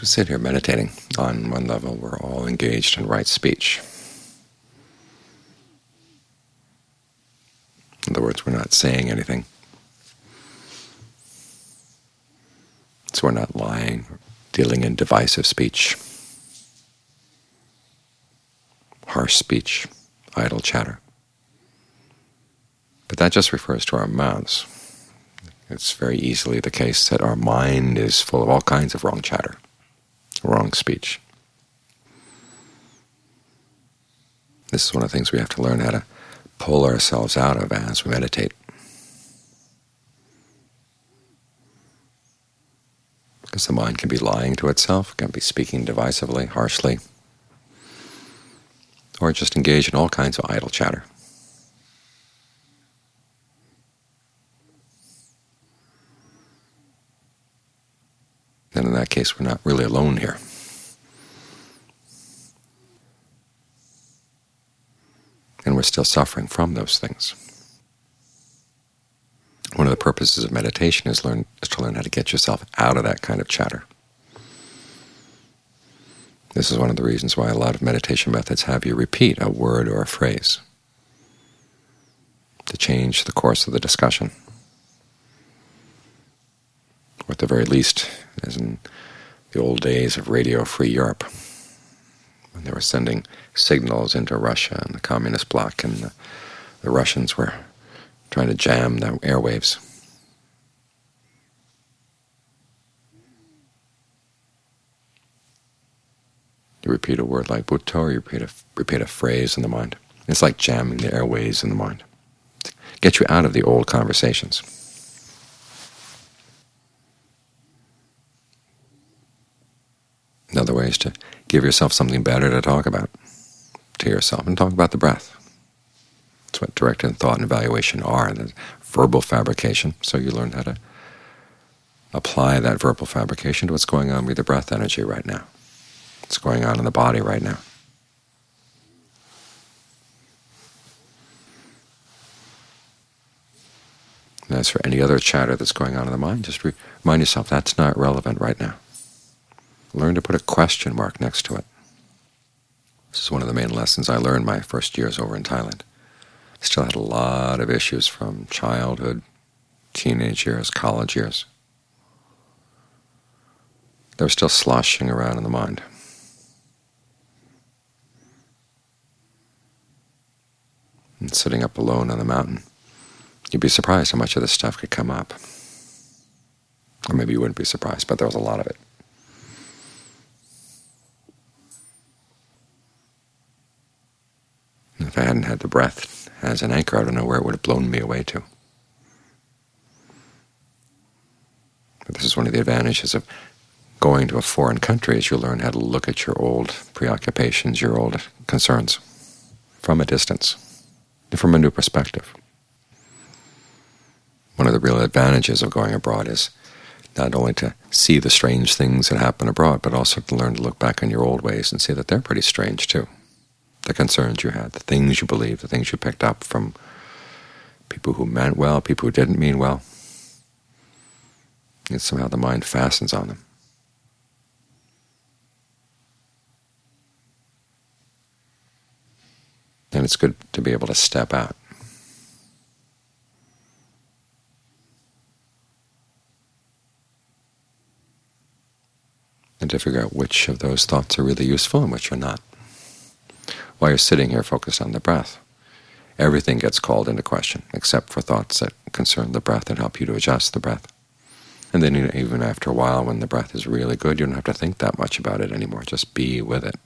As we sit here meditating, on one level we're all engaged in right speech. In other words, we're not saying anything. So we're not lying, or dealing in divisive speech, harsh speech, idle chatter. But that just refers to our mouths. It's very easily the case that our mind is full of all kinds of wrong chatter, wrong speech. This is one of the things we have to learn how to pull ourselves out of as we meditate. Because the mind can be lying to itself, can be speaking divisively, harshly, or just engage in all kinds of idle chatter. And in that case, we're not really alone here. And we're still suffering from those things. One of the purposes of meditation is to learn how to get yourself out of that kind of chatter. This is one of the reasons why a lot of meditation methods have you repeat a word or a phrase to change the course of the discussion. Or at the very least, as in the old days of Radio Free Europe, when they were sending signals into Russia and the Communist bloc, and the Russians were trying to jam the airwaves. You repeat a word like Buddha, or you repeat a phrase in the mind. It's like jamming the airwaves in the mind. Get you out of the old conversations. Another way is to give yourself something better to talk about to yourself, and talk about the breath. That's what directed thought and evaluation are, the verbal fabrication. So you learn how to apply that verbal fabrication to what's going on with the breath energy right now, what's going on in the body right now. And as for any other chatter that's going on in the mind, just remind yourself that's not relevant right now. Learn to put a question mark next to it. This is one of the main lessons I learned my first years over in Thailand. I still had a lot of issues from childhood, teenage years, college years. They were still sloshing around in the mind. And sitting up alone on the mountain, you'd be surprised how much of this stuff could come up. Or maybe you wouldn't be surprised, but there was a lot of it. If I hadn't had the breath as an anchor, I don't know where it would have blown me away to. But this is one of the advantages of going to a foreign country, is you learn how to look at your old preoccupations, your old concerns, from a distance, and from a new perspective. One of the real advantages of going abroad is not only to see the strange things that happen abroad, but also to learn to look back on your old ways and see that they're pretty strange too. The concerns you had, the things you believed, the things you picked up from people who meant well, people who didn't mean well. And somehow the mind fastens on them. And it's good to be able to step out. And to figure out which of those thoughts are really useful and which are not. While you're sitting here focused on the breath, everything gets called into question except for thoughts that concern the breath and help you to adjust the breath. And then even after a while, when the breath is really good, you don't have to think that much about it anymore. Just be with it.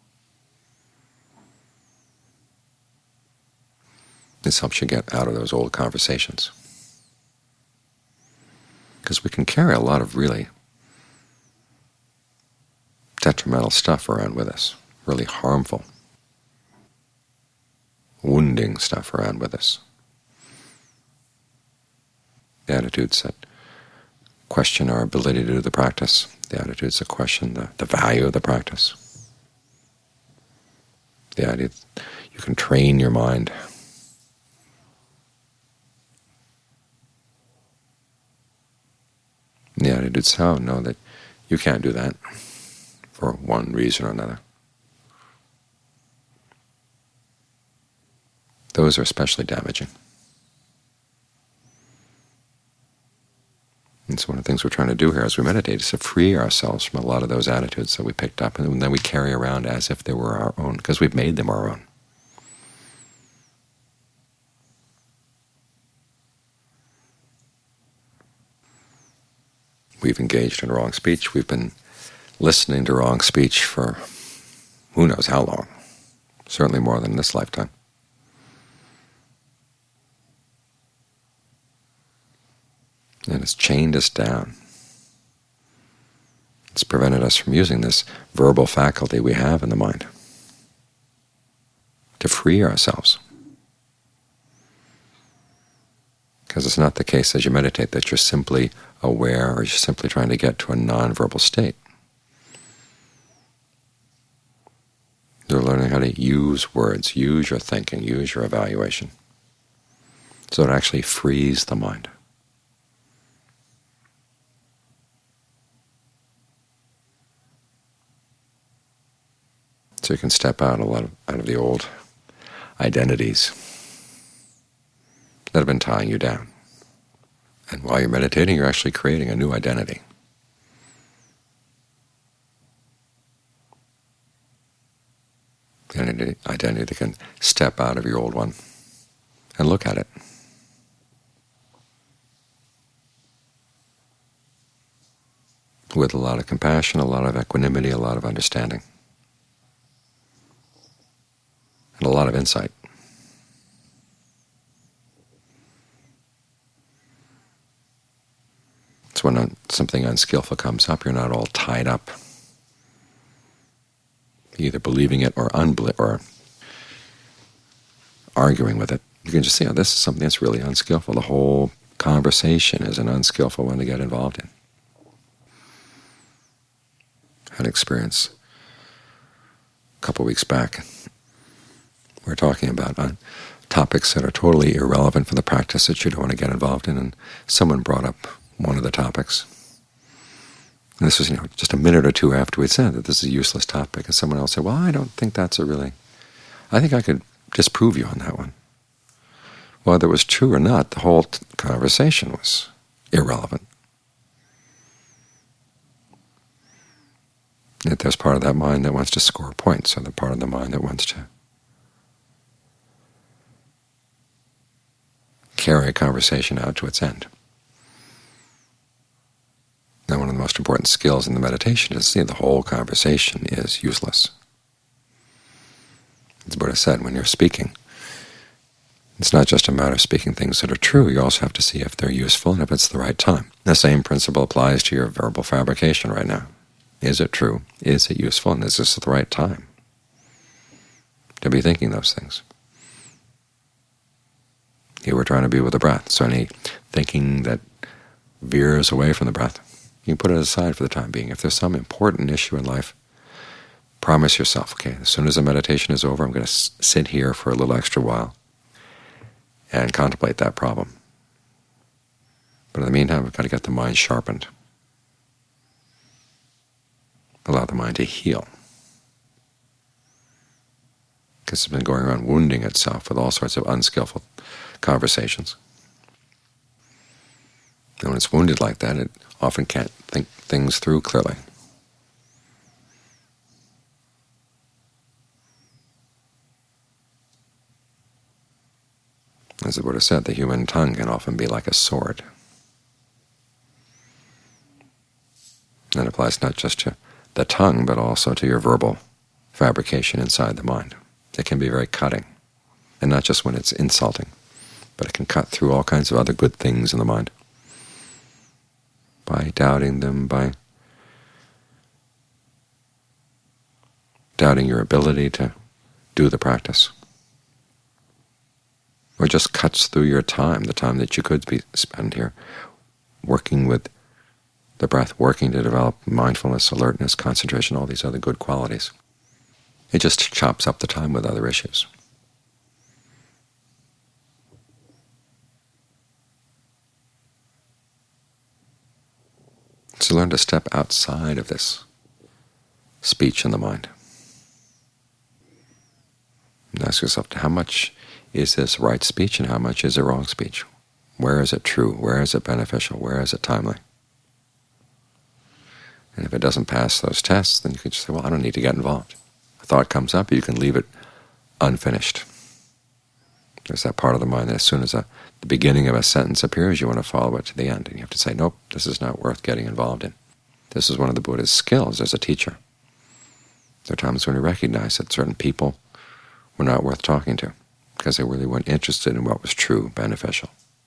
This helps you get out of those old conversations. Because we can carry a lot of really detrimental stuff around with us, really harmful, wounding stuff around with us. The attitudes that question our ability to do the practice, the attitudes that question the value of the practice, the idea that you can train your mind. And the attitudes, oh, no, that you can't do that. for one reason or another. Those are especially damaging. And so one of the things we're trying to do here as we meditate is to free ourselves from a lot of those attitudes that we picked up and then we carry around as if they were our own, because we've made them our own. We've engaged in wrong speech. We've been listening to wrong speech for who knows how long, certainly more than this lifetime. And it's chained us down. It's prevented us from using this verbal faculty we have in the mind to free ourselves. Because it's not the case as you meditate that you're simply aware or you're simply trying to get to a non-verbal state. You're learning how to use words, use your thinking, use your evaluation, so it actually frees the mind. So you can step out out of the old identities that have been tying you down. And while you're meditating, you're actually creating a new identity. An identity that can step out of your old one and look at it. With a lot of compassion, a lot of equanimity, a lot of understanding, and a lot of insight. So when something unskillful comes up, you're not all tied up, either believing it or arguing with it. You can just see, oh, this is something that's really unskillful. The whole conversation is an unskillful one to get involved in. I had an experience a couple weeks back. We're talking about topics that are totally irrelevant for the practice that you don't want to get involved in, and someone brought up one of the topics. And this was, just a minute or two after we'd said that this is a useless topic, and someone else said, well, I don't think that's I think I could disprove you on that one. Whether it was true or not, the whole conversation was irrelevant. Yet there's part of that mind that wants to score points, or the part of the mind that wants to carry a conversation out to its end. Now, one of the most important skills in the meditation is to see the whole conversation is useless. As Buddha said, when you're speaking, it's not just a matter of speaking things that are true. You also have to see if they're useful and if it's the right time. The same principle applies to your verbal fabrication right now. Is it true? Is it useful? And is this the right time to be thinking those things? Here we're trying to be with the breath, so any thinking that veers away from the breath, you can put it aside for the time being. If there's some important issue in life, promise yourself, okay, as soon as the meditation is over, I'm going to sit here for a little extra while and contemplate that problem. But in the meantime, we've got to get the mind sharpened. Allow the mind to heal. Because it's been going around wounding itself with all sorts of unskillful conversations. And when it's wounded like that, it often can't think things through clearly. As the Buddha said, the human tongue can often be like a sword. That applies not just to the tongue, but also to your verbal fabrication inside the mind. It can be very cutting, and not just when it's insulting, but it can cut through all kinds of other good things in the mind by doubting them, by doubting your ability to do the practice, or just cuts through your time, the time that you could spend here working with the breath, working to develop mindfulness, alertness, concentration, all these other good qualities. It just chops up the time with other issues. So learn to step outside of this speech in the mind. And ask yourself, how much is this right speech and how much is it wrong speech? Where is it true? Where is it beneficial? Where is it timely? And if it doesn't pass those tests, then you can just say, well, I don't need to get involved. A thought comes up, you can leave it unfinished. There's that part of the mind that as soon as the beginning of a sentence appears, you want to follow it to the end. And you have to say, nope, this is not worth getting involved in. This is one of the Buddha's skills as a teacher. There are times when he recognized that certain people were not worth talking to because they really weren't interested in what was true, beneficial.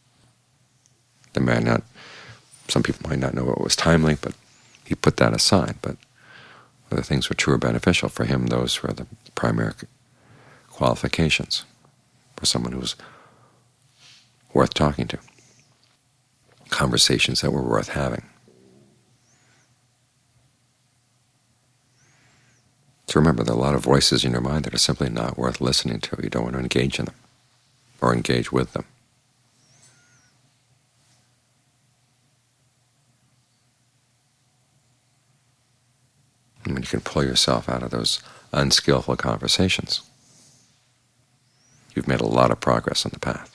Some people might not know what was timely, but he put that aside. But whether things were true or beneficial, for him those were the primary qualifications for someone who was worth talking to, conversations that were worth having. So remember, there are a lot of voices in your mind that are simply not worth listening to. You don't want to engage in them or engage with them. And when you can pull yourself out of those unskillful conversations, you've made a lot of progress on the path.